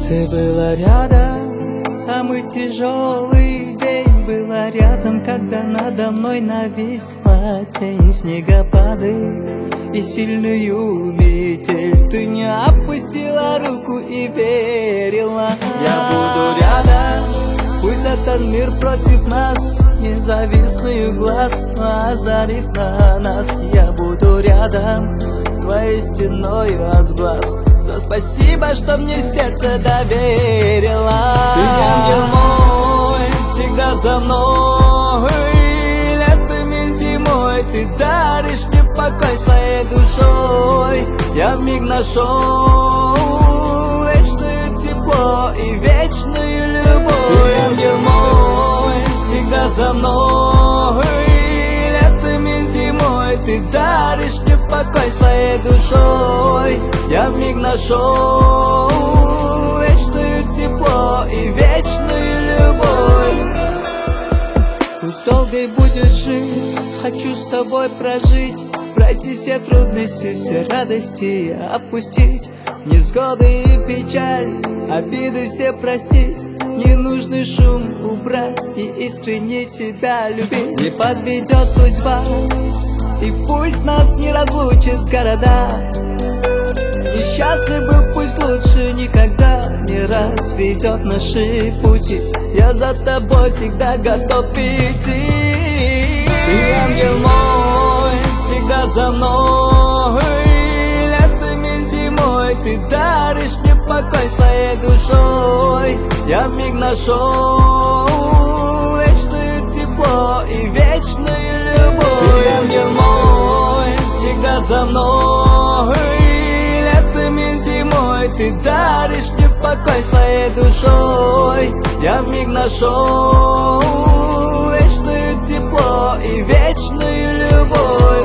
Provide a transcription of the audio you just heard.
Ты была рядом, самый тяжелый день. Была рядом, когда надо мной нависла тень. Снегопады и сильную метель. Ты не опустила руку и верила. Я буду рядом, пусть этот мир против нас. Независный глаз, озарив на нас. Я буду рядом, твоей стеною от сглаз. За спасибо, что мне сердце доверила. Ты ангел мой, всегда за мной. Летом и зимой ты даришь мне покой своей душой. Я вмиг нашел вечное тепло и вечную любовь. Ты ангел мой, всегда за мной. Летом и зимой ты даришь мне покой своей душой. Я вмиг нашел вечное тепло и вечную любовь. Пусть долгой будет жизнь, хочу с тобой прожить. Пройти все трудности, все радости опустить. Невзгоды и печаль, обиды все простить. Ненужный шум убрать и искренне тебя любить. Не подведет судьба, и пусть нас не разлучит города. Несчастный был, пусть лучше никогда не разведет наши пути. Я за тобой всегда готов идти. Ты ангел мой, всегда за мной. Летом и зимой ты даришь мне покой своей душой. Я вмиг нашел вечное тепло и вечную любовь. Ты ангел мой, всегда за мной. Летом и зимой ты даришь мне покой своей душой. Я вмиг нашел вечное тепло и вечную любовь.